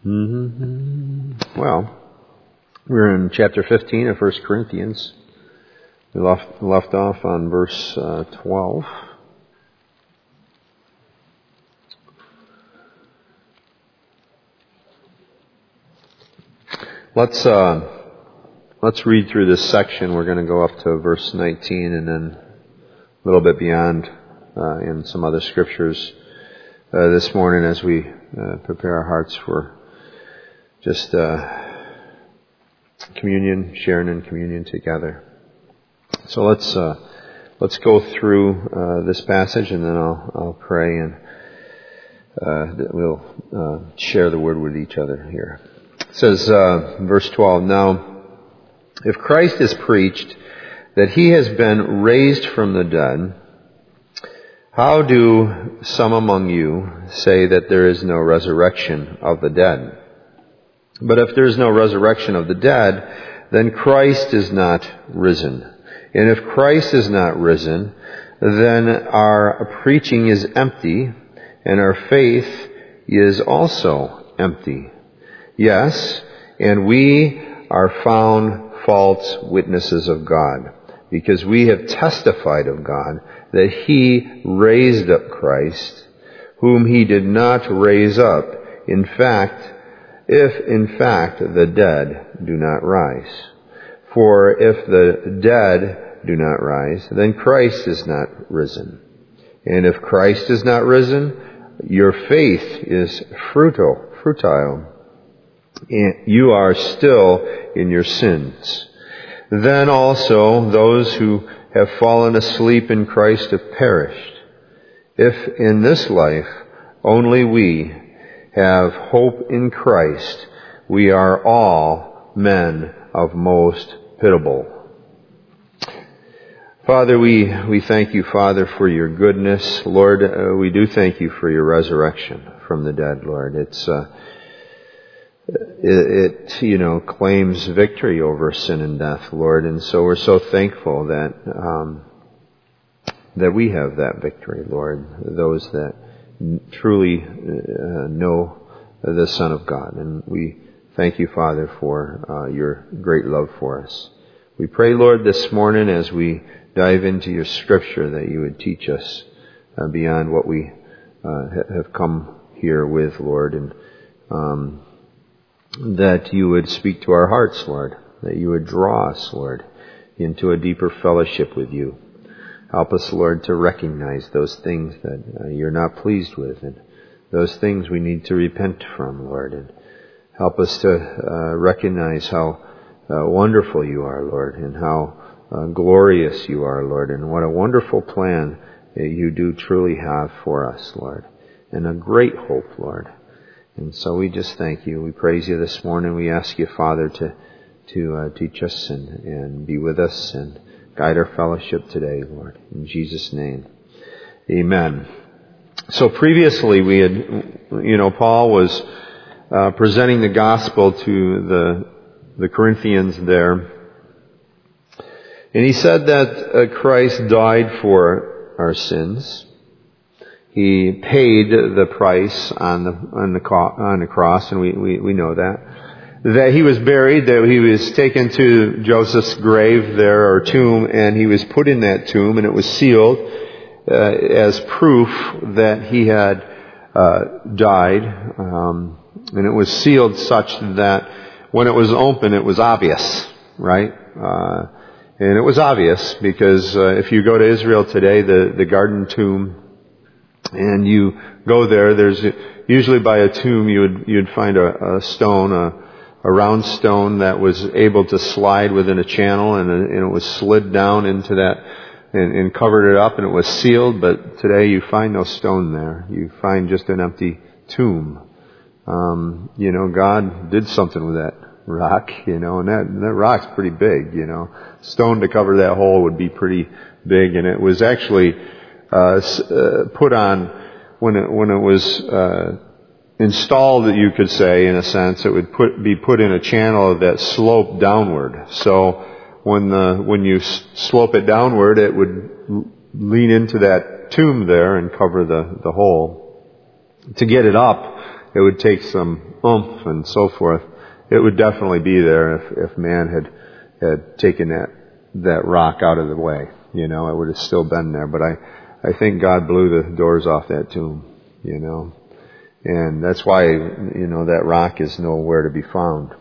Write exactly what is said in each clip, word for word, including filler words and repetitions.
Mm-hmm. Well, we're in chapter fifteen of First Corinthians. We left, left off on verse uh, twelve. Let's uh, let's read through this section. We're going to go up to verse nineteen and then a little bit beyond uh, in some other scriptures uh, this morning as we uh, prepare our hearts for just uh, communion, sharing in communion together. So let's uh, let's go through uh, this passage, and then I'll I'll pray, and uh, we'll uh, share the word with each other here. It says, uh, verse twelve, "Now, if Christ is preached that he has been raised from the dead, how do some among you say that there is no resurrection of the dead? But if there is no resurrection of the dead, then Christ is not risen. And if Christ is not risen, then our preaching is empty, and our faith is also empty. Yes, and we are found false witnesses of God, because we have testified of God that he raised up Christ, whom he did not raise up. In fact, if in fact the dead do not rise. For if the dead do not rise, then Christ is not risen. And if Christ is not risen, your faith is futile, futile. And you are still in your sins. Then also those who have fallen asleep in Christ have perished. If in this life only we have hope in Christ, we are all men of most pitiable." Father, we, we thank you, Father, for your goodness. Lord, uh, we do thank you for your resurrection from the dead, Lord. It's, uh, it, it, you know, claims victory over sin and death, Lord. And so we're so thankful that, um, that we have that victory, Lord. Those that truly uh, know the Son of God. And we thank you, Father, for uh, your great love for us. We pray, Lord, this morning as we dive into your scripture that you would teach us uh, beyond what we uh, have come here with, Lord, and um, that you would speak to our hearts, Lord, that you would draw us, Lord, into a deeper fellowship with you. Help us, Lord, to recognize those things that uh, you're not pleased with, and those things we need to repent from, Lord. And help us to uh, recognize how uh, wonderful you are, Lord, and how uh, glorious you are, Lord, and what a wonderful plan that you do truly have for us, Lord, and a great hope, Lord. And so we just thank you. We praise you this morning. We ask you, Father, to to uh, teach us and, and be with us and guide our fellowship today, Lord. In Jesus' name, amen. So previously we had, you know, Paul was uh, presenting the gospel to the the Corinthians there. And he said that uh, Christ died for our sins. He paid the price on the on the, on the cross, and we, we, we know that. That he was buried, that he was taken to Joseph's grave there, or tomb, and he was put in that tomb, and it was sealed uh, as proof that he had uh, died. Um, and it was sealed such that when it was open, it was obvious, right? Uh, and it was obvious because uh, if you go to Israel today, the, the garden tomb, and you go there, there's usually by a tomb you would you'd find a, a stone, a a round stone that was able to slide within a channel, and, and it was slid down into that and, and covered it up, and it was sealed. But today you find no stone there. You find just an empty tomb. Um, you know, God did something with that rock, you know, and that, that rock's pretty big, you know. Stone to cover that hole would be pretty big, and it was actually uh, uh, put on when it, when it was uh, installed, that you could say, in a sense. It would put, be put in a channel that sloped downward. So when the, when you slope it downward, it would lean into that tomb there and cover the, the hole. To get it up, it would take some oomph and so forth. It would definitely be there if, if man had had taken that that rock out of the way. You know, it would have still been there. But I, I think God blew the doors off that tomb, you know. And that's why, you know, that rock is nowhere to be found.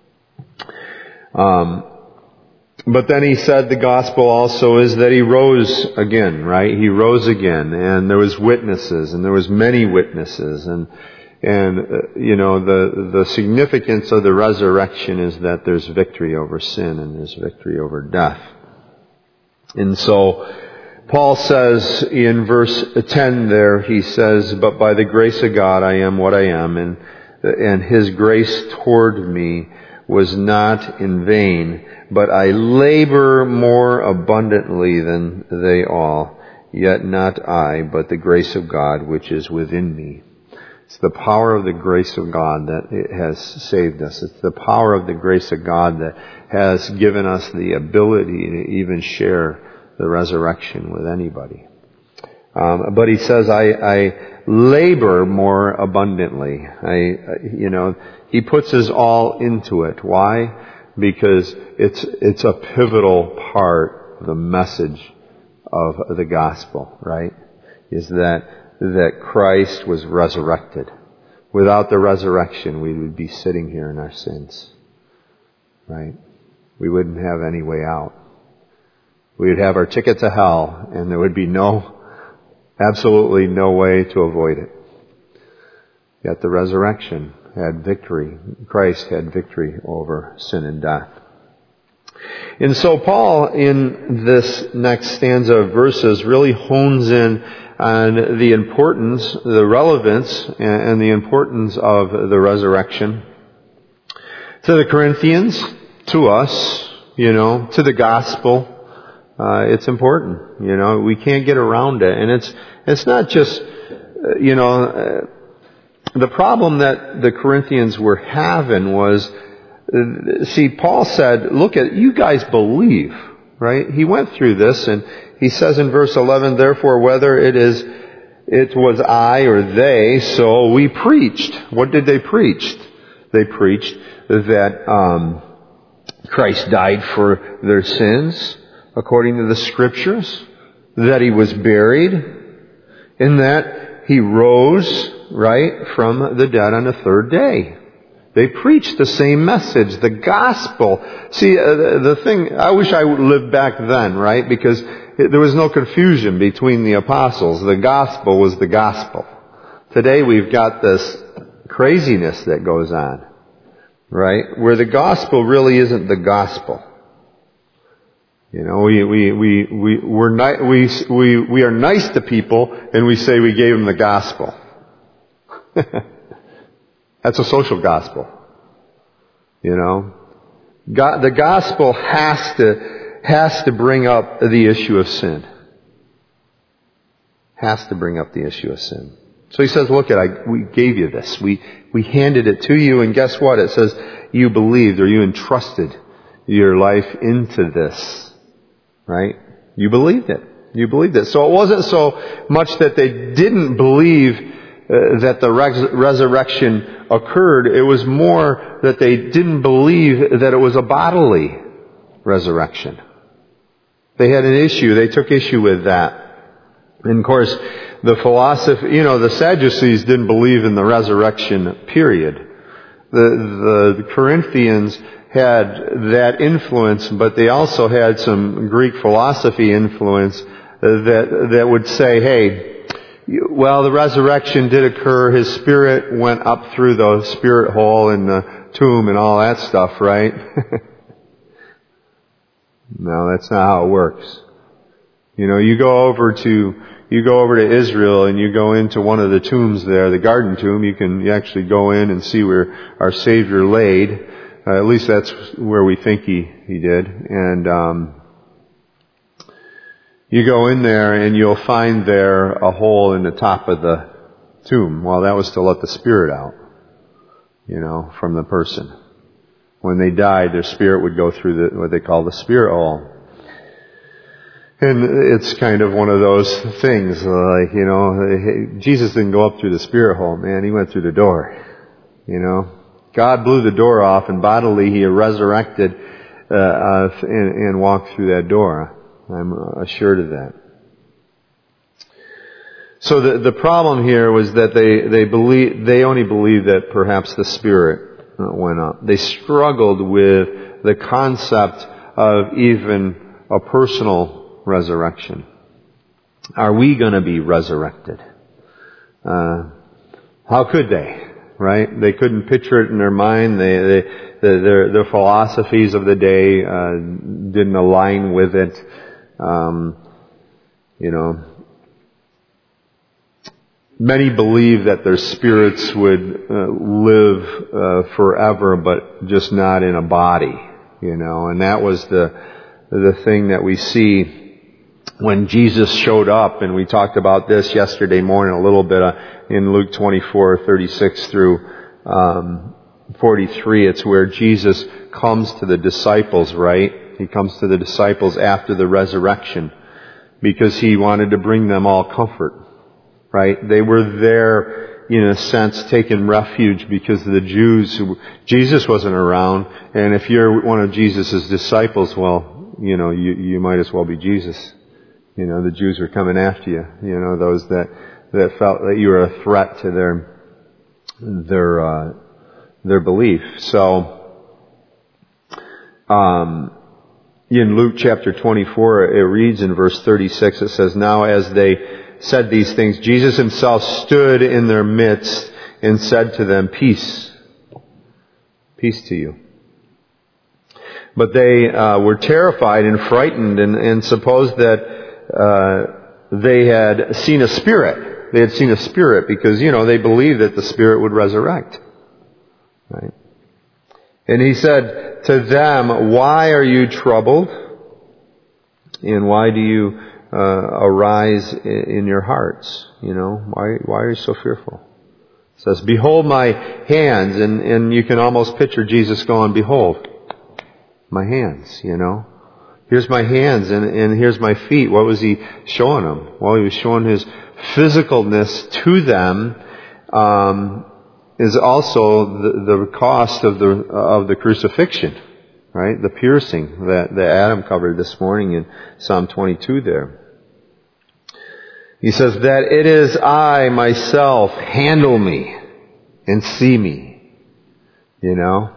Um, but then he said the gospel also is that he rose again, right? He rose again, and there was witnesses, and there was many witnesses, and and uh, you know the the significance of the resurrection is that there's victory over sin and there's victory over death. And so Paul says in verse ten there, he says, "But by the grace of God I am what I am, and and His grace toward me was not in vain, but I labor more abundantly than they all. Yet not I, but the grace of God which is within me." It's the power of the grace of God that has saved us. It's the power of the grace of God that has given us the ability to even share the resurrection with anybody. Um, but he says, I, I labor more abundantly. I, you know, he puts his all into it. Why? Because it's, it's a pivotal part of the message of the gospel, right? Is that, that Christ was resurrected. Without the resurrection, we would be sitting here in our sins, right? We wouldn't have any way out. We would have our ticket to hell, and there would be no, absolutely no way to avoid it. Yet the resurrection had victory. Christ had victory over sin and death. And so Paul, in this next stanza of verses, really hones in on the importance, the relevance, and the importance of the resurrection to the Corinthians, to us, you know, to the gospel. Uh, it's important, you know. We can't get around it, and it's it's not just, uh, you know, uh, the problem that the Corinthians were having was, uh, see, Paul said, "Look at you guys believe." Right? He went through this, and he says in verse eleven, "Therefore, whether it is, it was I or they, so we preached." What did they preach? They preached that um, Christ died for their sins, according to the Scriptures, that He was buried, and that He rose, right, from the dead on the third day. They preached the same message, the gospel. See, uh, the thing, I wish I lived back then, right? Because it, there was no confusion between the apostles. The gospel was the gospel. Today we've got this craziness that goes on, right? Where the gospel really isn't the gospel. You know, we, we, we, we, we're ni- we, we, we are nice to people and we say we gave them the gospel. That's a social gospel. You know, God, the gospel has to has to bring up the issue of sin. Has to bring up the issue of sin. So he says, "Look, at I we gave you this. We we handed it to you, and guess what? It says you believed, or you entrusted your life into this, right? You believed it. You believed it. So it wasn't so much that they didn't believe Uh, that the res- resurrection occurred. It was more that they didn't believe that it was a bodily resurrection. They had an issue. They took issue with that. And of course, the philosophy, you know, the Sadducees didn't believe in the resurrection, period. The, the, the Corinthians had that influence, but they also had some Greek philosophy influence that, that would say, hey, well, the resurrection did occur. His spirit went up through the spirit hole in the tomb and all that stuff, right? No, that's not how it works. You know, you go over to you go over to Israel and you go into one of the tombs there, the Garden Tomb. You can you actually go in and see where our Savior laid. Uh, at least that's where we think he he did. And um you go in there and you'll find there a hole in the top of the tomb. Well, that was to let the spirit out, you know, from the person. When they died, their spirit would go through the, what they call the spirit hole. And it's kind of one of those things, like, you know, Jesus didn't go up through the spirit hole, man. He went through the door, you know. God blew the door off, and bodily He resurrected uh, uh, and, and walked through that door. I'm assured of that. So the the problem here was that they they believe they only believed that perhaps the Spirit went up. They struggled with the concept of even a personal resurrection. Are we going to be resurrected? Uh, how could they? Right? They couldn't picture it in their mind. They, they the, their their philosophies of the day uh, didn't align with it. Um, you know, many believe that their spirits would uh, live uh, forever, but just not in a body. You know, and that was the the thing that we see when Jesus showed up, and we talked about this yesterday morning a little bit uh, in Luke twenty-four, thirty-six through um, forty-three. It's where Jesus comes to the disciples, right? He comes to the disciples after the resurrection because He wanted to bring them all comfort, right? They were there, in a sense, taking refuge because the Jews, who, Jesus wasn't around, and if you're one of Jesus' disciples, well, you know, you, you might as well be Jesus. You know, the Jews were coming after you. You know, those that, that felt that you were a threat to their, their, uh, their belief. So, um, in Luke chapter twenty-four, it reads in verse thirty-six, it says, "Now as they said these things, Jesus Himself stood in their midst and said to them, 'Peace, peace to you.' But they uh, were terrified and frightened and, and supposed that Uh, they had seen a spirit. They had seen a spirit because, you know, they believed that the Spirit would resurrect. Right? And He said to them, 'Why are you troubled? And why do you uh, arise in your hearts?'" You know, why, why are you so fearful? It says, "Behold my hands," and, and you can almost picture Jesus going, "Behold my hands," you know. Here's my hands and, and here's my feet. What was He showing them? Well, He was showing His physicalness to them. Um, is also the, the cost of the of the crucifixion, right? The piercing that, that Adam covered this morning in Psalm twenty-two. There, he says that it is I myself. Handle me and see me. You know.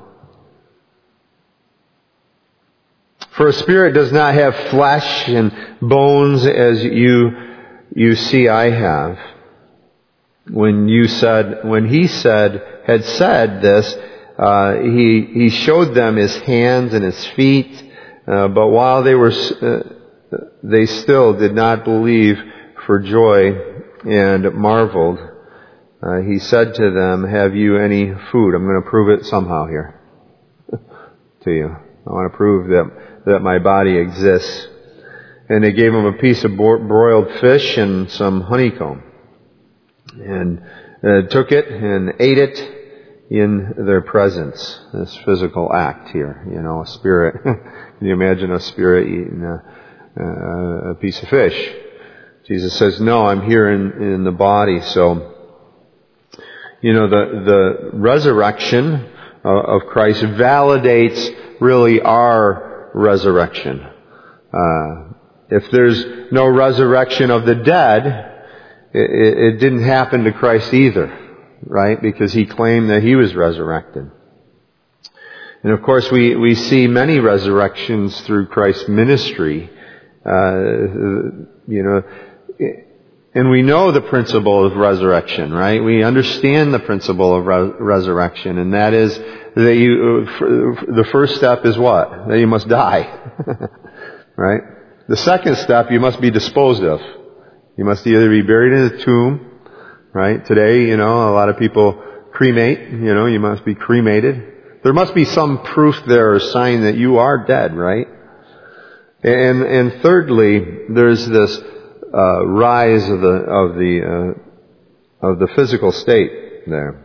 For a spirit does not have flesh and bones as you you see I have. When you said, when he said, had said this, uh, he he showed them His hands and His feet. Uh, but while they were, uh, they still did not believe for joy and marveled. Uh, he said to them, "Have you any food?" I'm going to prove it somehow here to you. I want to prove that. that my body exists. And they gave Him a piece of broiled fish and some honeycomb. And uh, took it and ate it in their presence. This physical act here, you know, a spirit. Can you imagine a spirit eating a, a piece of fish? Jesus says, "No, I'm here in, in the body." So, you know, the, the resurrection of Christ validates really our resurrection. Uh, if there's no resurrection of the dead, it, it didn't happen to Christ either, right? Because He claimed that He was resurrected. And of course, we, we see many resurrections through Christ's ministry. Uh, you know, and we know the principle of resurrection, right? We understand the principle of re- resurrection, and that is that you, the first step is what? That you must die. Right? The second step, you must be disposed of. You must either be buried in a tomb, right? Today, you know, a lot of people cremate, you know, you must be cremated. There must be some proof there or sign that you are dead, right? And, and thirdly, there's this, uh, rise of the, of the, uh, of the physical state there.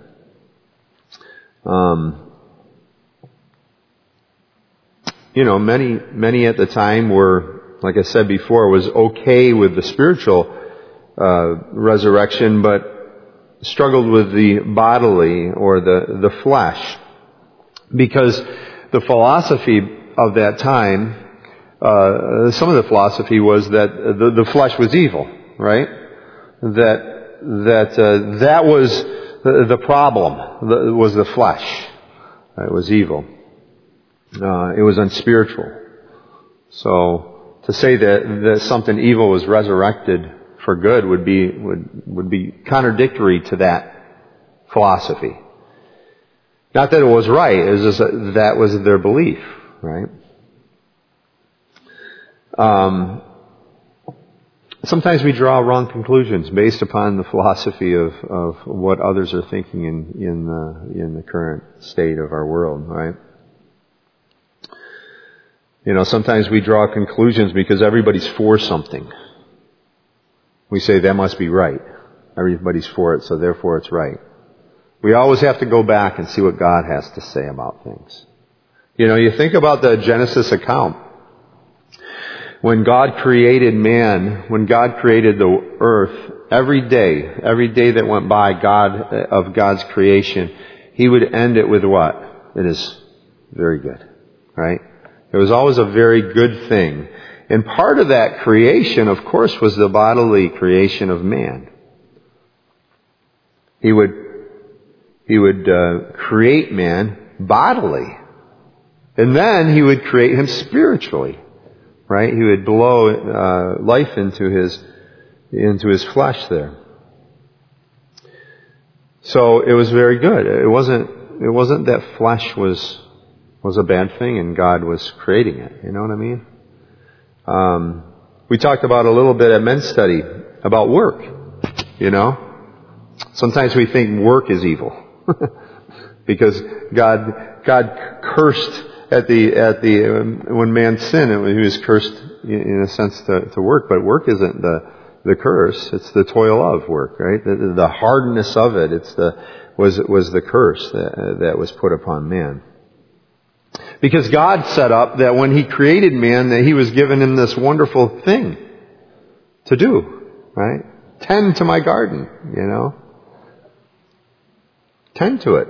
Um, You know, many, many at the time were like I said before, was okay with the spiritual uh, resurrection, but struggled with the bodily or the, the flesh. Because the philosophy of that time, uh, some of the philosophy was that the, the flesh was evil, right? That, that, uh, that was the, the problem, the, was the flesh. It was evil. Uh, it was unspiritual. So, to say that, that something evil was resurrected for good would be would would be contradictory to that philosophy. Not that it was right, it was just that, that was their belief, right? Um, sometimes we draw wrong conclusions based upon the philosophy of, of what others are thinking in in the in the current state of our world, right? You know, sometimes we draw conclusions because everybody's for something. We say that must be right. Everybody's for it, so therefore it's right. We always have to go back and see what God has to say about things. You know, you think about the Genesis account. When God created man, when God created the earth, every day, every day that went by God of God's creation, He would end it with what? It is very good, right? It was always a very good thing. And part of that creation, of course, was the bodily creation of man. He would, he would uh, create man bodily. And then He would create him spiritually, right? He would blow uh, life into his, into his flesh there. So it was very good. It wasn't, it wasn't that flesh was, was a bad thing and God was creating it. You know what I mean? Um, we talked about a little bit at men's study about work, you know. Sometimes we think work is evil because God God cursed at the at the um, when man sinned, He was cursed in a sense to, to work, but work isn't the the curse; it's the toil of work, right? The, the hardness of it, it's the was was the curse that that was put upon man. Because God set up that when He created man, that He was giving him this wonderful thing to do, right? Tend to my garden, you know. Tend to it.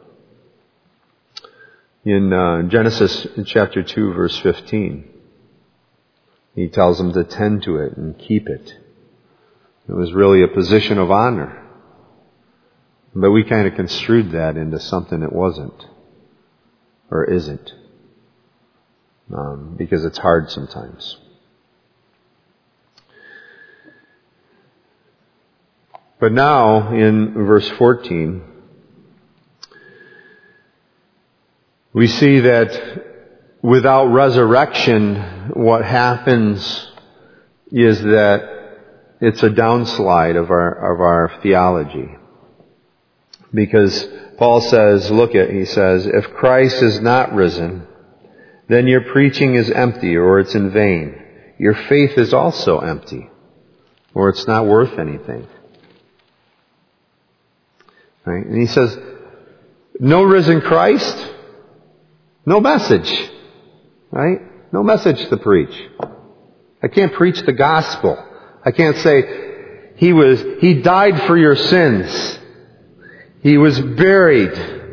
In uh, Genesis chapter two, verse fifteen, He tells them to tend to it and keep it. It was really a position of honor. But we kind of construed that into something it wasn't. Or isn't. Um, because it's hard sometimes. But now, in verse fourteen, we see that without resurrection, what happens is that it's a downslide of our of our theology. Because Paul says, look at, he says, if Christ is not risen, then your preaching is empty, or it's in vain. Your faith is also empty, or it's not worth anything. Right? And he says, no risen Christ, no message. Right? No message to preach. I can't preach the gospel. I can't say, he was, He died for your sins. He was buried.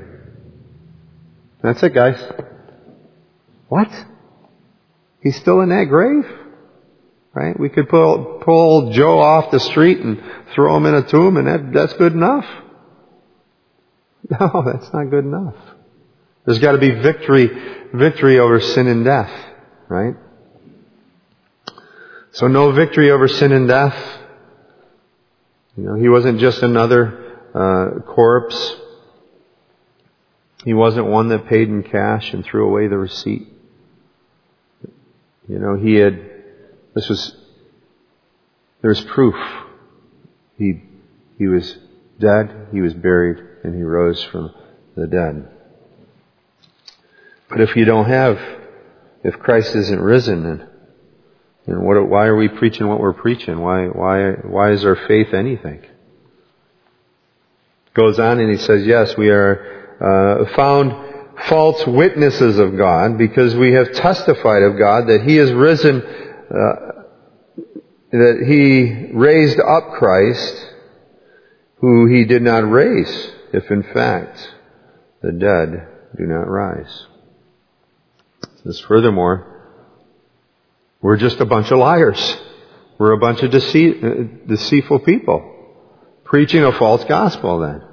That's it, guys. What? He's still in that grave? Right? We could pull, pull Joe off the street and throw him in a tomb and that, that's good enough? No, that's not good enough. There's got to be victory, victory over sin and death. Right? So no victory over sin and death. You know, He wasn't just another Uh, corpse. He wasn't one that paid in cash and threw away the receipt. You know, He had, this was, there's proof. He, he was dead, He was buried, and He rose from the dead. But if you don't have, if Christ isn't risen, then, then what, why are we preaching what we're preaching? Why, why, why is our faith anything? Goes on and he says, yes, we are uh, found false witnesses of God because we have testified of God that He is risen uh, that He raised up Christ, who He did not raise, if in fact the dead do not rise. It says, furthermore, we're just a bunch of liars. We're a bunch of deceit, deceitful people preaching a false gospel then.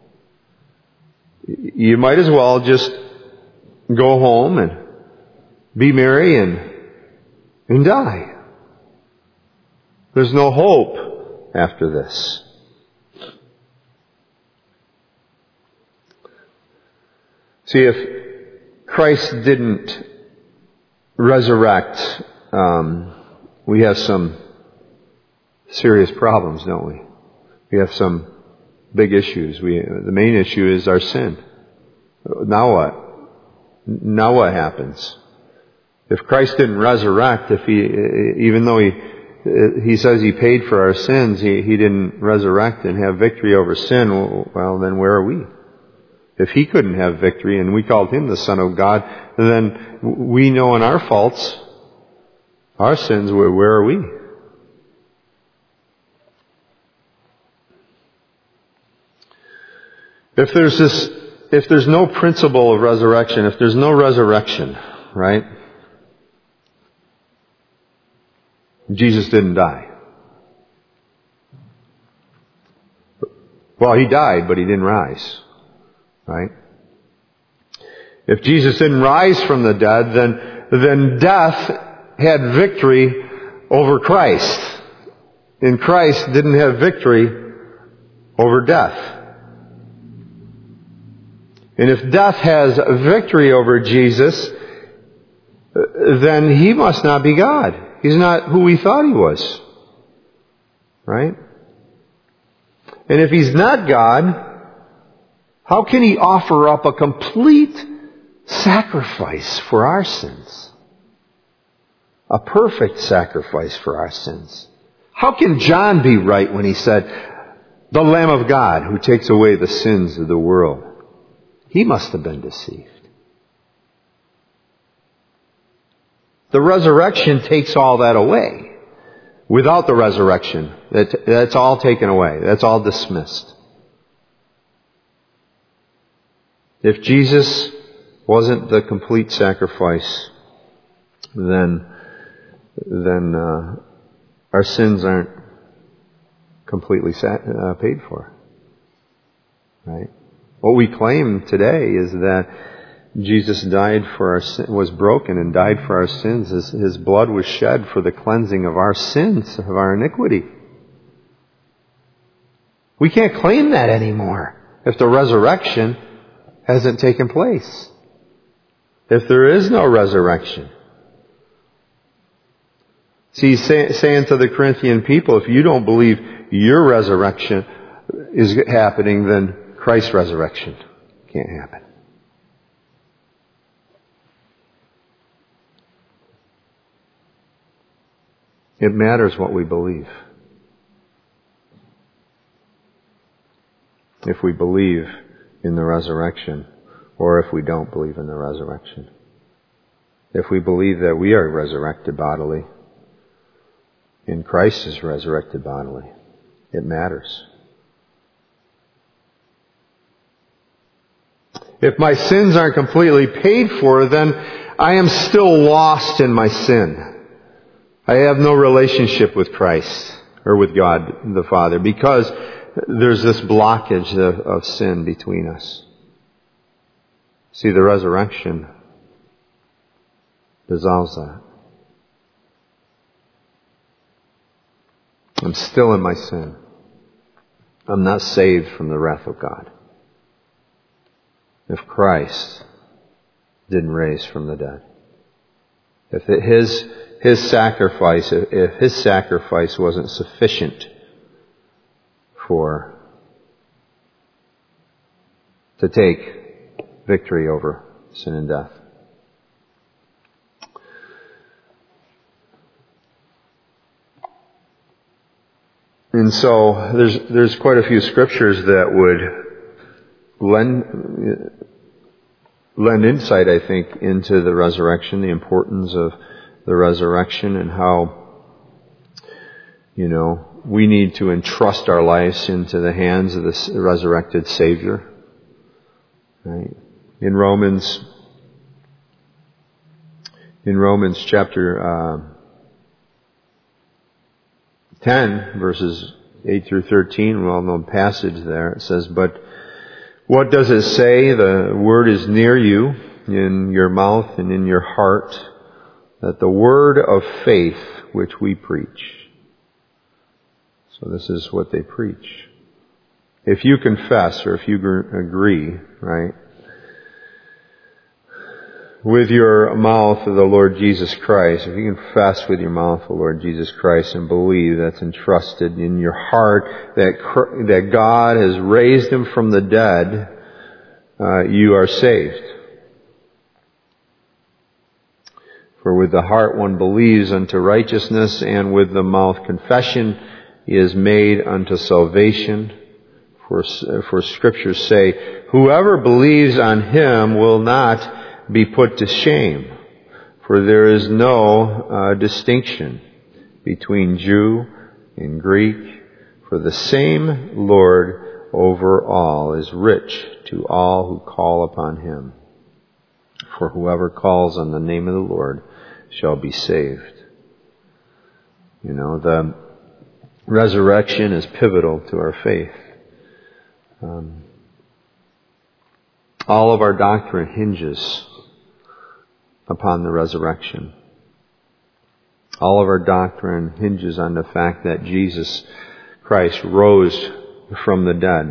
You might as well just go home and be merry and, and die. There's no hope after this. See, if Christ didn't resurrect, um, we have some serious problems, don't we? We have some big issues. We, the main issue is our sin. Now what? Now what happens? If Christ didn't resurrect, if he, even though he, he says he paid for our sins, he, he didn't resurrect and have victory over sin, well, then where are we? If he couldn't have victory and we called him the Son of God, then we know in our faults, our sins, where, where are we? If there's this, if there's no principle of resurrection, if there's no resurrection, right? Jesus didn't die. Well, he died, but he didn't rise. Right? If Jesus didn't rise from the dead, then, then death had victory over Christ. And Christ didn't have victory over death. And if death has victory over Jesus, then he must not be God. He's not who we thought he was. Right? And if he's not God, how can he offer up a complete sacrifice for our sins? A perfect sacrifice for our sins. How can John be right when he said, the Lamb of God who takes away the sins of the world? He must have been deceived. The resurrection takes all that away. Without the resurrection, that, that's all taken away. That's all dismissed. If Jesus wasn't the complete sacrifice, then then uh, our sins aren't completely sa- uh, paid for. Right? What we claim today is that Jesus died for our sin, was broken and died for our sins. His, his blood was shed for the cleansing of our sins, of our iniquity. We can't claim that anymore if the resurrection hasn't taken place. If there is no resurrection. See, he's say, saying to the Corinthian people, if you don't believe your resurrection is happening, then Christ's resurrection can't happen. It matters what we believe. If we believe in the resurrection, or if we don't believe in the resurrection. If we believe that we are resurrected bodily, and Christ is resurrected bodily, it matters. If my sins aren't completely paid for, then I am still lost in my sin. I have no relationship with Christ, or with God the Father, because there's this blockage of, of sin between us. See, the resurrection dissolves that. I'm still in my sin. I'm not saved from the wrath of God. If Christ didn't raise from the dead. If it, his, his sacrifice, if his sacrifice wasn't sufficient for, to take victory over sin and death. And so there's there's quite a few scriptures that would lend lend insight, I think, into the resurrection, the importance of the resurrection and how, you know, we need to entrust our lives into the hands of the resurrected Savior. Right? In Romans, in Romans chapter uh, ten, verses eight through thirteen, well-known passage there, it says, "But what does it say? The word is near you, in your mouth and in your heart, that the word of faith which we preach." So this is what they preach. If you confess, or if you agree, right, with your mouth of the Lord Jesus Christ, if you confess with your mouth the Lord Jesus Christ and believe that's entrusted in your heart that that God has raised Him from the dead, uh, you are saved. For with the heart one believes unto righteousness, and with the mouth confession is made unto salvation. For, for Scriptures say, "Whoever believes on Him will not be put to shame. For there is no uh, distinction between Jew and Greek. For the same Lord over all is rich to all who call upon Him. For whoever calls on the name of the Lord shall be saved." You know, the resurrection is pivotal to our faith. Um, all of our doctrine hinges upon the resurrection. All of our doctrine hinges on the fact that Jesus Christ rose from the dead.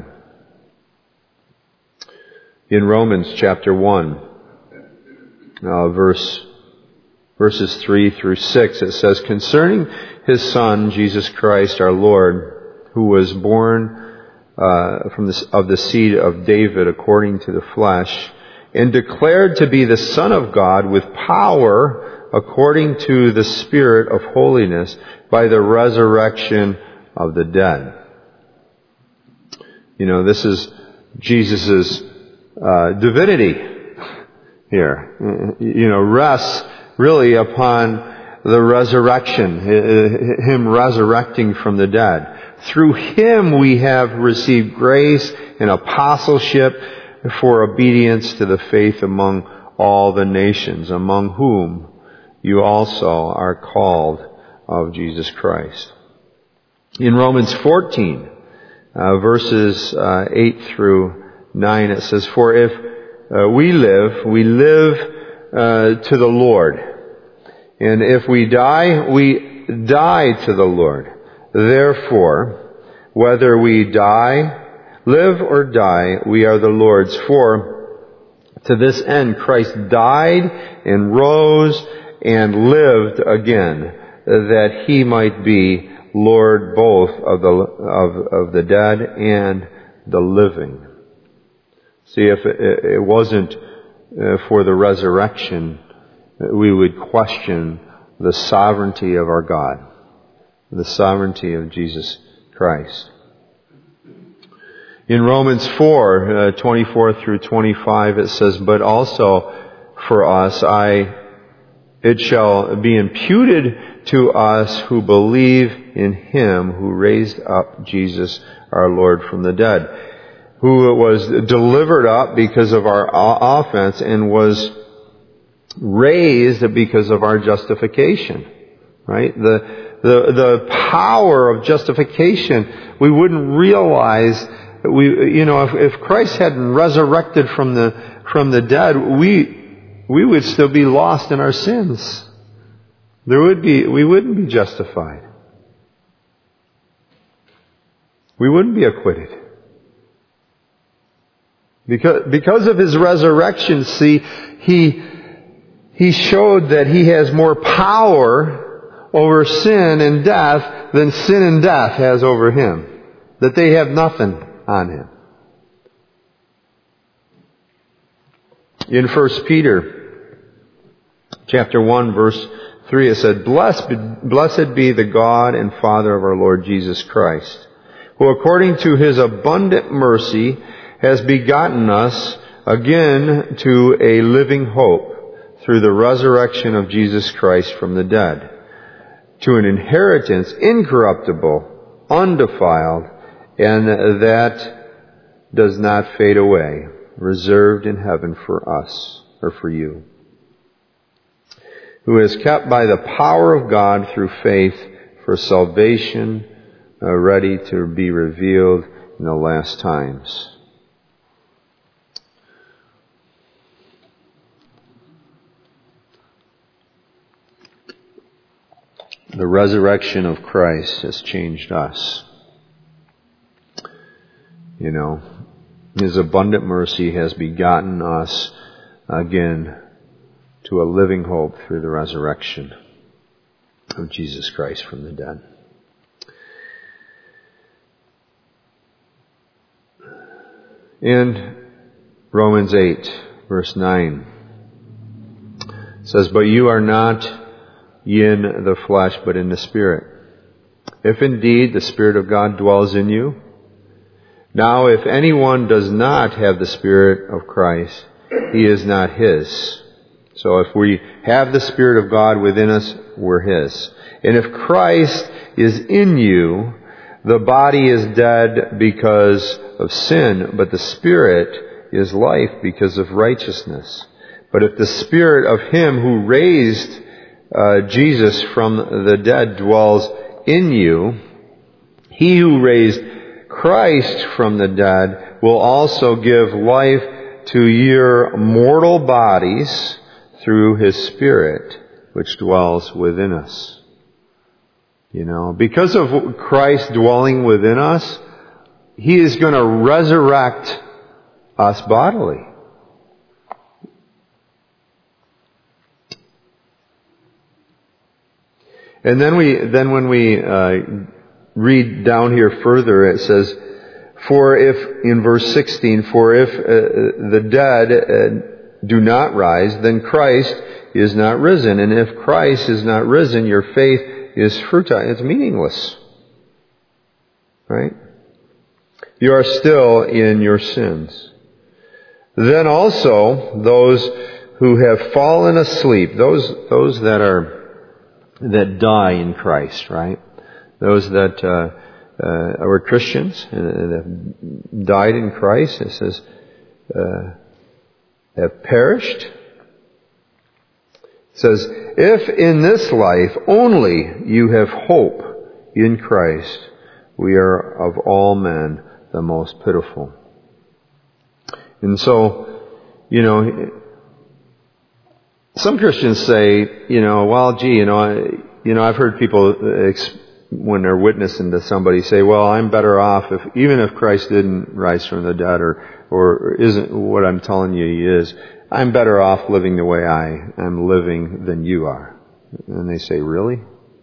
In Romans chapter one, uh, verse verses three through six, it says, "Concerning His Son, Jesus Christ our Lord, who was born uh, from the, of the seed of David according to the flesh, and declared to be the Son of God with power according to the Spirit of holiness by the resurrection of the dead." You know, this is Jesus' uh, divinity here. You know, rests really upon the resurrection, Him resurrecting from the dead. Through Him we have received grace and apostleship for obedience to the faith among all the nations, among whom you also are called of Jesus Christ. In Romans fourteen, uh, verses uh, eight through nine, it says, "For if uh, we live, we live uh, to the Lord. And if we die, we die to the Lord. Therefore, whether we die, live or die, we are the Lord's. For to this end Christ died and rose and lived again, that He might be Lord both of the of, of the dead and the living." See, if it, it wasn't uh, for the resurrection, we would question the sovereignty of our God, the sovereignty of Jesus Christ. In Romans four, uh, twenty-four through twenty-five, it says, "But also for us, I, it shall be imputed to us who believe in Him who raised up Jesus our Lord from the dead, who was delivered up because of our offense and was raised because of our justification." Right? The, the, the power of justification, we wouldn't realize, we, you know, if, if Christ hadn't resurrected from the, from the dead, we, we would still be lost in our sins. There would be, we wouldn't be justified. We wouldn't be acquitted. Because, because of His resurrection, see, He, He showed that He has more power over sin and death than sin and death has over Him. That they have nothing on Him. In First Peter chapter one, verse three, it said, Blessed be, blessed be the God and Father of our Lord Jesus Christ, who according to His abundant mercy has begotten us again to a living hope through the resurrection of Jesus Christ from the dead, to an inheritance incorruptible, undefiled, and that does not fade away, reserved in heaven for us, or for you, who is kept by the power of God through faith for salvation, uh, ready to be revealed in the last times. The resurrection of Christ has changed us. You know, His abundant mercy has begotten us again to a living hope through the resurrection of Jesus Christ from the dead. In Romans eight, verse nine, it says, "But you are not in the flesh, but in the Spirit. If indeed the Spirit of God dwells in you. Now if anyone does not have the Spirit of Christ, he is not His." So if we have the Spirit of God within us, we're His. "And if Christ is in you, the body is dead because of sin, but the Spirit is life because of righteousness. But if the Spirit of Him who raised Uh, Jesus from the dead dwells in you, He who raised Christ from the dead will also give life to your mortal bodies through His Spirit, which dwells within us." You know, because of Christ dwelling within us, He is going to resurrect us bodily. And then we, then when we uh, read down here further, it says, "For if," in verse sixteen, "for if uh, the dead uh, do not rise, then Christ is not risen. And if Christ is not risen, your faith is futile." It's meaningless. Right? You are still in your sins. "Then also those who have fallen asleep," those those that are that die in Christ, right? Those that uh, uh, were Christians and have died in Christ, it says, uh, have perished. It says, "If in this life only you have hope in Christ, we are of all men the most pitiful." And so, you know, some Christians say, you know, well, gee, you know, I, you know, I've heard people ex- when they're witnessing to somebody say, well, I'm better off if even if Christ didn't rise from the dead, or or isn't what I'm telling you He is, I'm better off living the way I am living than you are. And they say, really?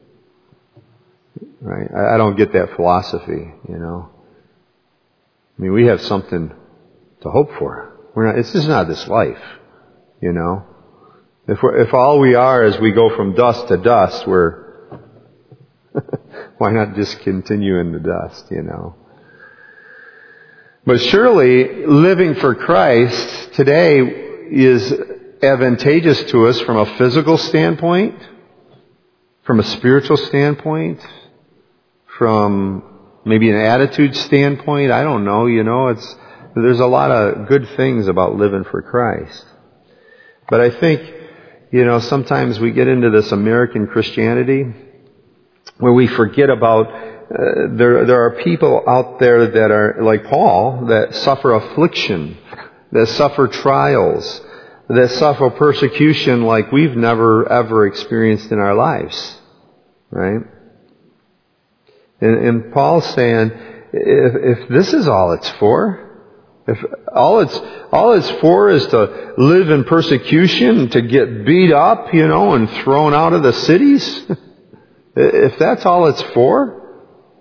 Right? I, I don't get that philosophy. You know, I mean, we have something to hope for. We're not. It's just not this life. You know. If we're, if all we are is we go from dust to dust, we're why not just continue in the dust, you know? But surely living for Christ today is advantageous to us from a physical standpoint, from a spiritual standpoint, from maybe an attitude standpoint. I don't know, you know, it's there's a lot of good things about living for Christ. But I think, you know, sometimes we get into this American Christianity where we forget about uh, there there are people out there that are like Paul, that suffer affliction, that suffer trials, that suffer persecution like we've never ever experienced in our lives, right? And, and Paul's saying, if, if this is all it's for, if all it's all it's for is to live in persecution, to get beat up, you know, and thrown out of the cities, if that's all it's for,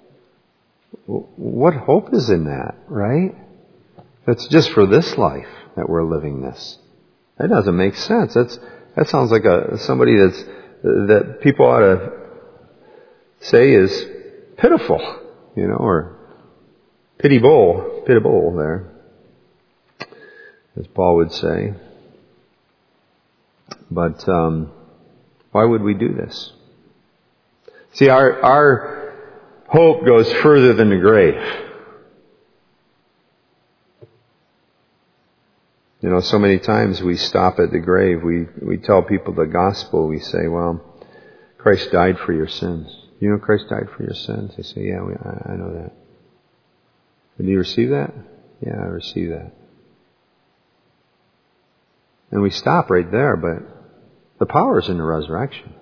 what hope is in that, right? It's just for this life that we're living this. That doesn't make sense. That's that sounds like a somebody that's that people ought to say is pitiful, you know, or pitiable, pitiable there, as Paul would say. But um, why would we do this? See, our our hope goes further than the grave. You know, so many times we stop at the grave. We we tell people the gospel. We say, well, Christ died for your sins. You know Christ died for your sins? They say, yeah, we, I, I know that. Did you receive that? Yeah, I received that. And we stop right there, but the power is in the resurrection.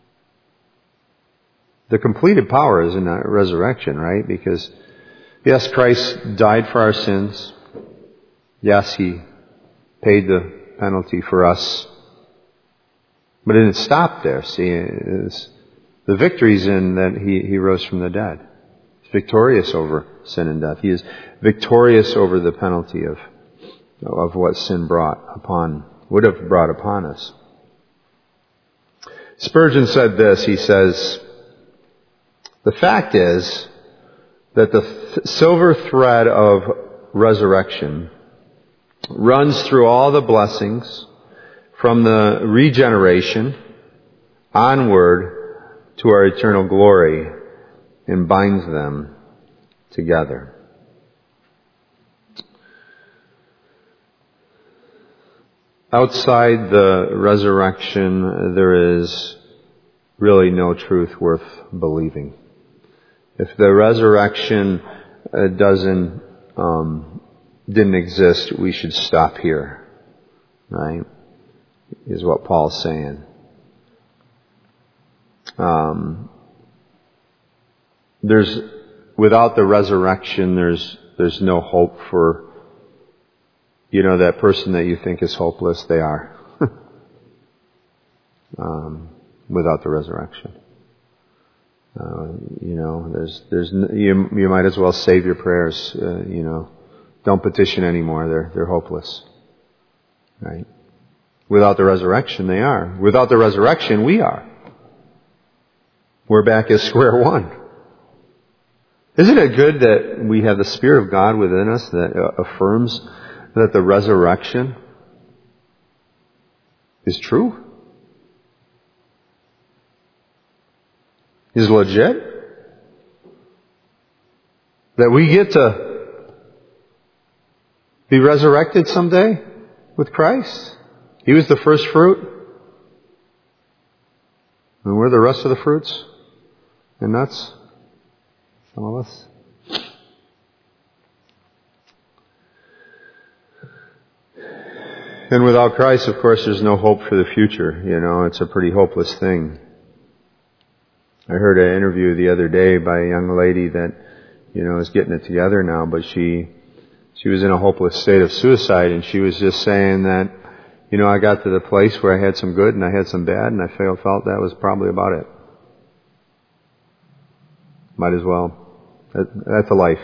The completed power is in the resurrection, right? Because, yes, Christ died for our sins. Yes, He paid the penalty for us. But it didn't stop there. See, it's, the victory's in that he, he rose from the dead. He's victorious over sin and death. He is victorious over the penalty of of what sin brought upon, would have brought upon us. Spurgeon said this. He says, the fact is that the th- silver thread of resurrection runs through all the blessings from the regeneration onward to our eternal glory and binds them together. Outside the resurrection, there is really no truth worth believing. If the resurrection uh, doesn't, um, didn't exist, we should stop here, right? Is what Paul's saying. Um, there's, without the resurrection, there's, there's no hope for, you know, that person that you think is hopeless, they are. um, without the resurrection. Uh, you know, there's, there's, you, you might as well save your prayers, uh, you know. Don't petition anymore. They're, they're hopeless. Right? Without the resurrection, they are. Without the resurrection, we are. We're back at square one. Isn't it good that we have the Spirit of God within us that uh, affirms that the resurrection is true? Is legit? That we get to be resurrected someday with Christ? He was the first fruit. And we're the rest of the fruits and nuts. Some of us. And without Christ, of course, there's no hope for the future. You know, it's a pretty hopeless thing. I heard an interview the other day by a young lady that, you know, is getting it together now, but she, she was in a hopeless state of suicide, and she was just saying that, you know, I got to the place where I had some good and I had some bad, and I felt that was probably about it. Might as well. That, that's a life.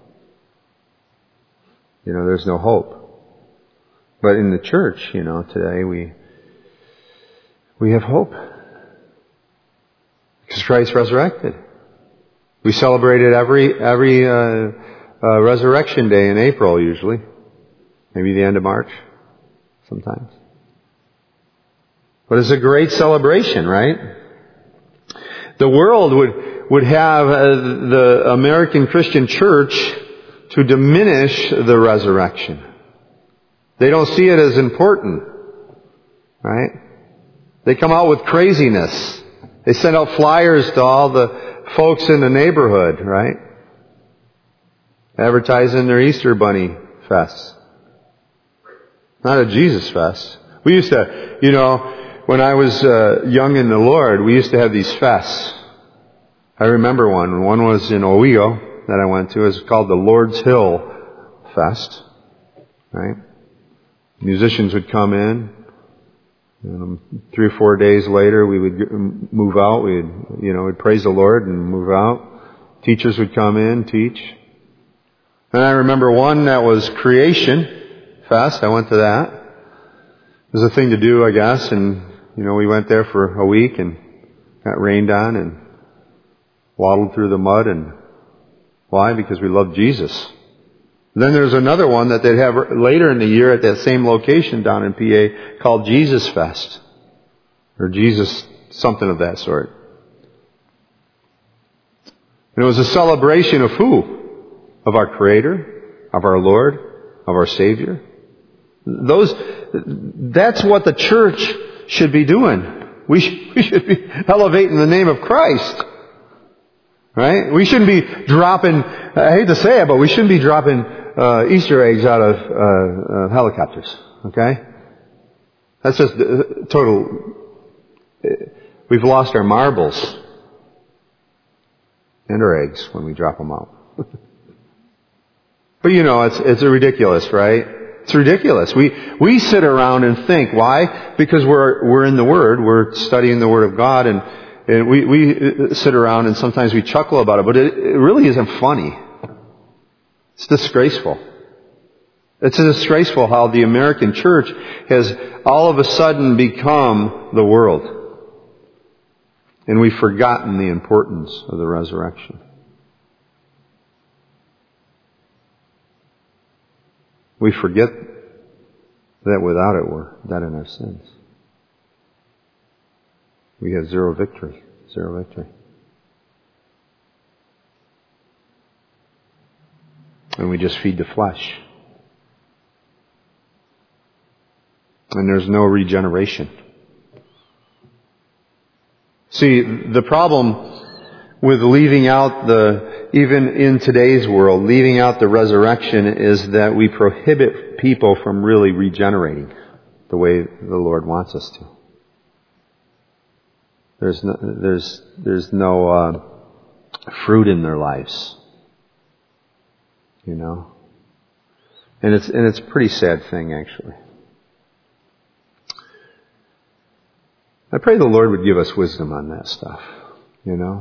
You know, there's no hope. But in the church, you know, today we we have hope. Because Christ resurrected. We celebrate it every every uh, uh, resurrection day in April usually. Maybe the end of March sometimes. But it's a great celebration, right? The world would would have uh, the American Christian church to diminish the resurrection. They don't see it as important, right? They come out with craziness. They send out flyers to all the folks in the neighborhood, right? Advertising their Easter Bunny fests. Not a Jesus fest. We used to, you know, when I was uh, young in the Lord, we used to have these fests. I remember one. One was in Owego that I went to. It was called the Lord's Hill Fest, right? Musicians would come in. Um, three or four days later, we would move out. We'd, you know, we'd praise the Lord and move out. Teachers would come in, teach. And I remember one that was Creation Fest. I went to that. It was a thing to do, I guess. And, you know, we went there for a week and got rained on and waddled through the mud. And why? Because we loved Jesus. Then there's another one that they'd have later in the year at that same location down in P A called Jesus Fest. or Jesus, something of that sort. And it was a celebration of who? Of our Creator, of our Lord, of our Savior. Those, that's what the church should be doing. We should, we should be elevating the name of Christ. Right? We shouldn't be dropping, I hate to say it, but we shouldn't be dropping uh, Easter eggs out of uh, uh, helicopters. Okay? That's just uh, total, uh, we've lost our marbles and our eggs when we drop them out. But you know, it's it's ridiculous, right? It's ridiculous. We we sit around and think. Why? Because we're we're in the Word. We're studying the Word of God, and, and we we sit around and sometimes we chuckle about it. But it, it really isn't funny. It's disgraceful. It's disgraceful how the American church has all of a sudden become the world, and we've forgotten the importance of the resurrection. We forget that without it we're dead in our sins. We have zero victory. Zero victory. And we just feed the flesh. And there's no regeneration. See, the problem with leaving out the, even in today's world, leaving out the resurrection is that we prohibit people from really regenerating the way the Lord wants us to. There's no, there's, there's no uh, fruit in their lives. You know? And it's, and it's a pretty sad thing, actually. I pray the Lord would give us wisdom on that stuff, you know?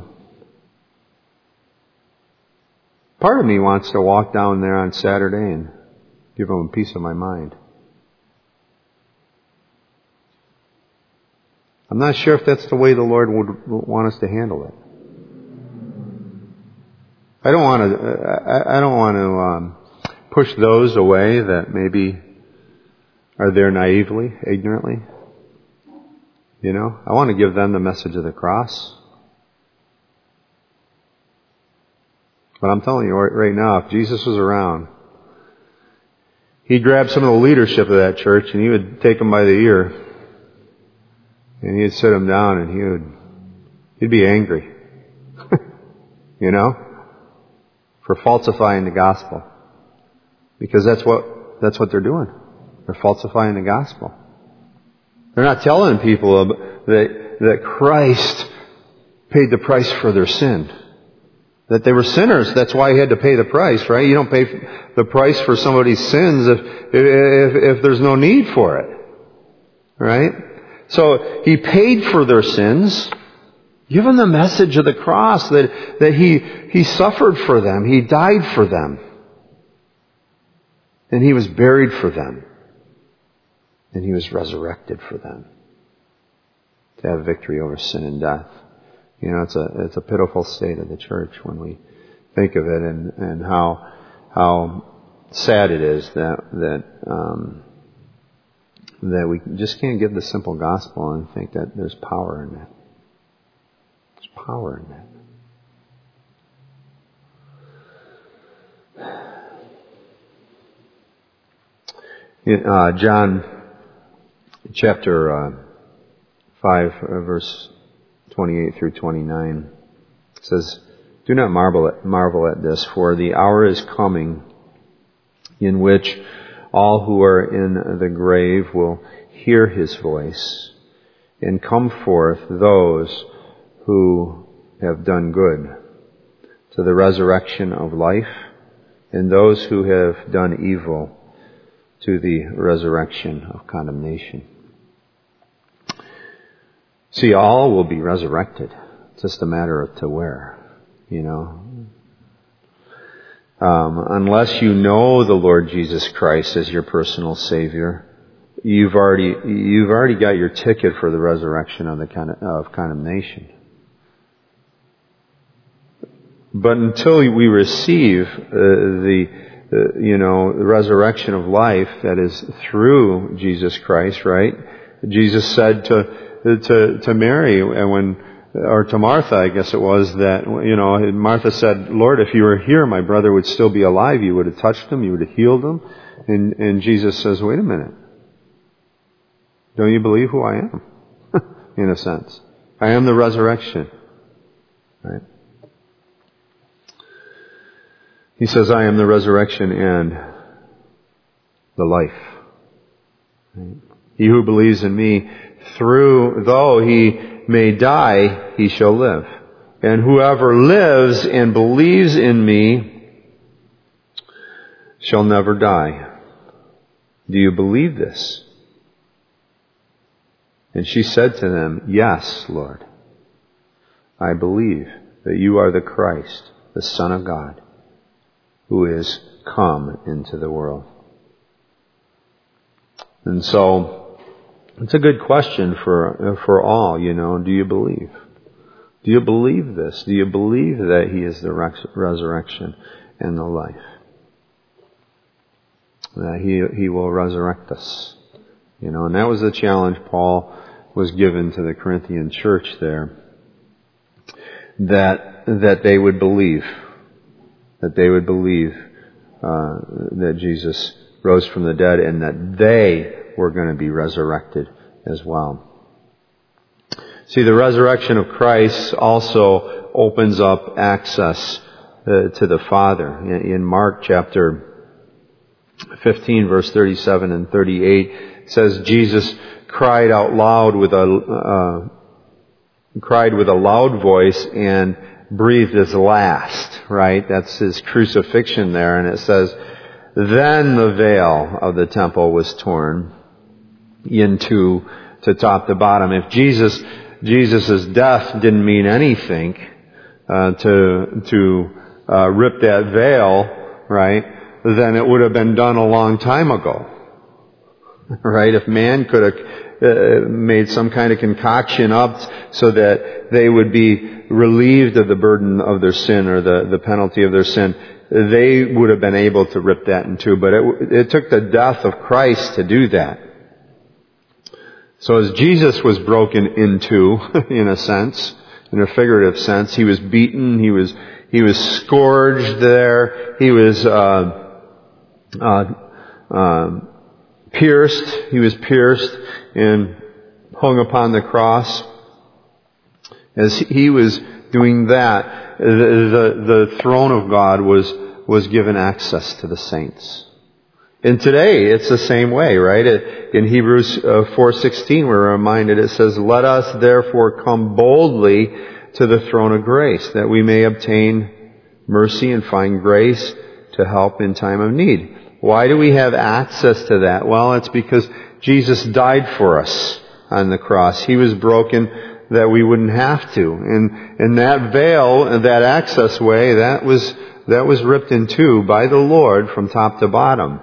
Part of me wants to walk down there on Saturday and give them a piece of my mind. I'm not sure if that's the way the Lord would want us to handle it. I don't want to. I, I don't want to um, push those away that maybe are there naively, ignorantly. You know, I want to give them the message of the cross. But I'm telling you right now, if Jesus was around, he'd grab some of the leadership of that church and he would take them by the ear and he'd sit them down and he would, he'd be angry, you know, for falsifying the gospel, because that's what that's what they're doing. They're falsifying the gospel. They're not telling people that that Christ paid the price for their sin. That they were sinners. That's why he had to pay the price, right? You don't pay the price for somebody's sins if, if, if there's no need for it. Right? So he paid for their sins. Give them the message of the cross that, that he, he suffered for them. He died for them. And he was buried for them. And he was resurrected for them. To have victory over sin and death. You know, it's a it's a pitiful state of the church when we think of it, and, and how how sad it is that that um, that we just can't give the simple gospel and think that there's power in that. There's power in that. In uh, John chapter uh, five, uh, verse twenty-eight through twenty-nine, it says, "Do not marvel at, marvel at this, for the hour is coming in which all who are in the grave will hear his voice, and come forth those who have done good to the resurrection of life, and those who have done evil to the resurrection of condemnation." See, all will be resurrected. It's just a matter of to where, you know. Um, unless you know the Lord Jesus Christ as your personal Savior, you've already you've already got your ticket for the resurrection of the con- of condemnation. But until we receive uh, the uh, you know the resurrection of life that is through Jesus Christ, right? Jesus said to to to Mary and when or to Martha, I guess it was, that, you know, Martha said, Lord, if you were here, my brother would still be alive. You would have touched him. You would have healed him. And, and Jesus says, wait a minute. Don't you believe who I am? In a sense. I am the resurrection. Right? He says, I am the resurrection and the life. Right? He who believes in me, through, though he may die, he shall live. And whoever lives and believes in me shall never die. Do you believe this? And she said to them, yes, Lord. I believe that you are the Christ, the Son of God, who is come into the world. And so, it's a good question for for all, you know. Do you believe? Do you believe this? Do you believe that He is the res- resurrection and the life? That He He will resurrect us, you know. And that was the challenge Paul was given to the Corinthian church there. That that they would believe, that they would believe uh, that Jesus rose from the dead, and that they were going to be resurrected as well. See, the resurrection of Christ also opens up access uh, to the Father. In, in Mark chapter fifteen, verse thirty-seven and thirty-eight, it says Jesus cried out loud with a uh, cried with a loud voice and breathed his last. Right, that's his crucifixion there, and it says, then the veil of the temple was torn into to top to bottom. If Jesus Jesus' death didn't mean anything uh, to to uh, rip that veil, right, then it would have been done a long time ago. Right? If man could have uh, made some kind of concoction up so that they would be relieved of the burden of their sin or the, the penalty of their sin, they would have been able to rip that in two. But it, it took the death of Christ to do that. So as Jesus was broken in two, in a sense, in a figurative sense, He was beaten, He was He was scourged there, He was uh, uh, uh, pierced, He was pierced and hung upon the cross. As He was doing that, the, the, the throne of God was was given access to the saints. And today, it's the same way, right? In Hebrews four sixteen, we're reminded, it says, let us therefore come boldly to the throne of grace, that we may obtain mercy and find grace to help in time of need. Why do we have access to that? Well, it's because Jesus died for us on the cross. He was broken that we wouldn't have to. And, and that veil, that access way, that was, that was ripped in two by the Lord from top to bottom.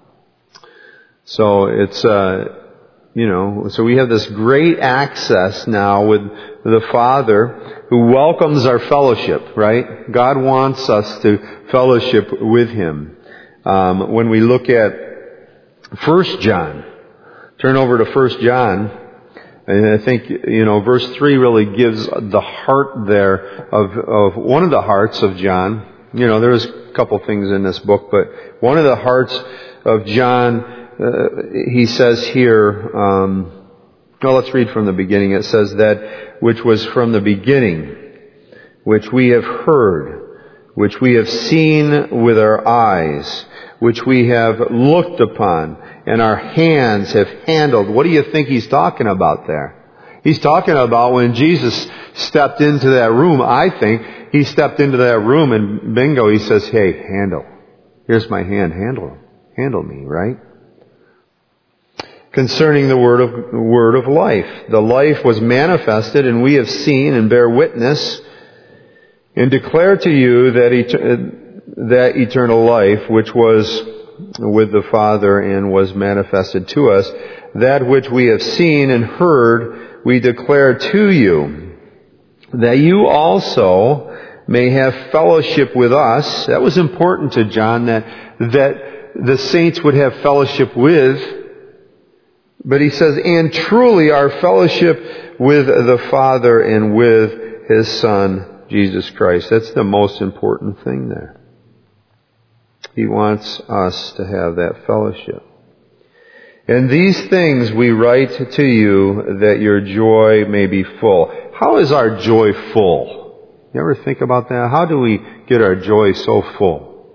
So it's, uh, you know, so we have this great access now with the Father who welcomes our fellowship, right? God wants us to fellowship with Him. Um, when we look at First John, turn over to First John, and I think, you know, verse three really gives the heart there of, of one of the hearts of John. You know, there's a couple things in this book, but one of the hearts of John, Uh, he says here, um, well, let's read from the beginning. It says that which was from the beginning, which we have heard, which we have seen with our eyes, which we have looked upon, and our hands have handled. What do you think he's talking about there? He's talking about when Jesus stepped into that room. I think he stepped into that room and bingo, he says, hey, handle. Here's my hand, handle. Handle me, right? Concerning the word of word of life. The life was manifested, and we have seen and bear witness and declare to you that et- that eternal life which was with the Father and was manifested to us, that which we have seen and heard we declare to you, that you also may have fellowship with us. That was important to John, that that the saints would have fellowship with But he says, and truly our fellowship with the Father and with His Son, Jesus Christ. That's the most important thing there. He wants us to have that fellowship. And these things we write to you that your joy may be full. How is our joy full? You ever think about that? How do we get our joy so full?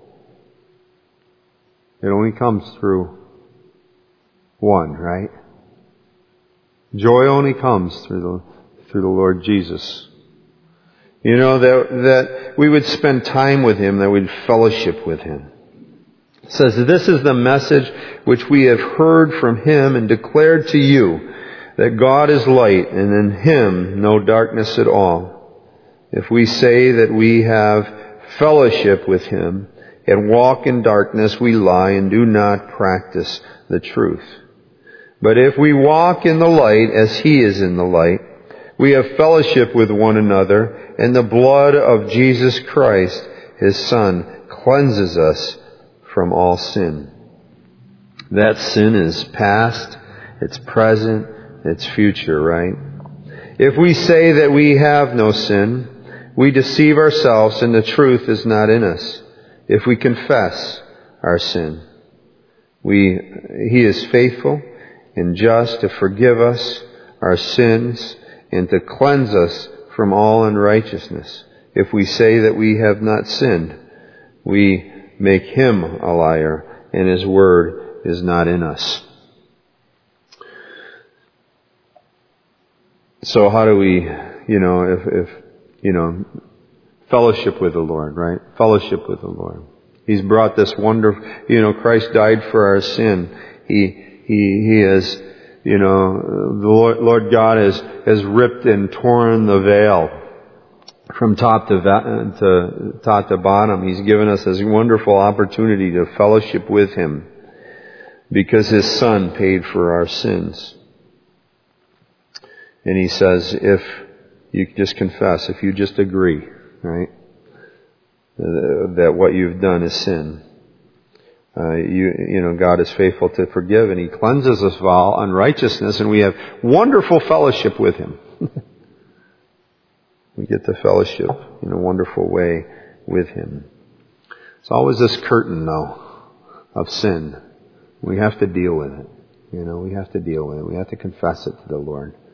It only comes through one, right? Joy only comes through the through the Lord Jesus. You know, that that we would spend time with Him, that we'd fellowship with Him. It says, this is the message which we have heard from Him and declared to you, that God is light, and in Him no darkness at all. If we say that we have fellowship with Him and walk in darkness, we lie and do not practice the truth. But if we walk in the light as He is in the light, we have fellowship with one another, and the blood of Jesus Christ, His Son, cleanses us from all sin. That sin is past, it's present, it's future, right? If we say that we have no sin, we deceive ourselves and the truth is not in us. If we confess our sin, we, He is faithful and just to forgive us our sins and to cleanse us from all unrighteousness. If we say that we have not sinned, we make Him a liar, and His word is not in us. So how do we, you know, if, if, you know, fellowship with the Lord, right? Fellowship with the Lord. He's brought this wonderful, you know, Christ died for our sin. He, He, He has, you know, the Lord, Lord God has, has ripped and torn the veil from top to, to top to bottom. He's given us this wonderful opportunity to fellowship with Him because His Son paid for our sins. And He says, if you just confess, if you just agree, right, that what you've done is sin, uh, you you know, God is faithful to forgive, and He cleanses us of all unrighteousness, and we have wonderful fellowship with Him. We get to fellowship in a wonderful way with Him. It's always this curtain, though, of sin. We have to deal with it. You know, we have to deal with it. We have to confess it to the Lord.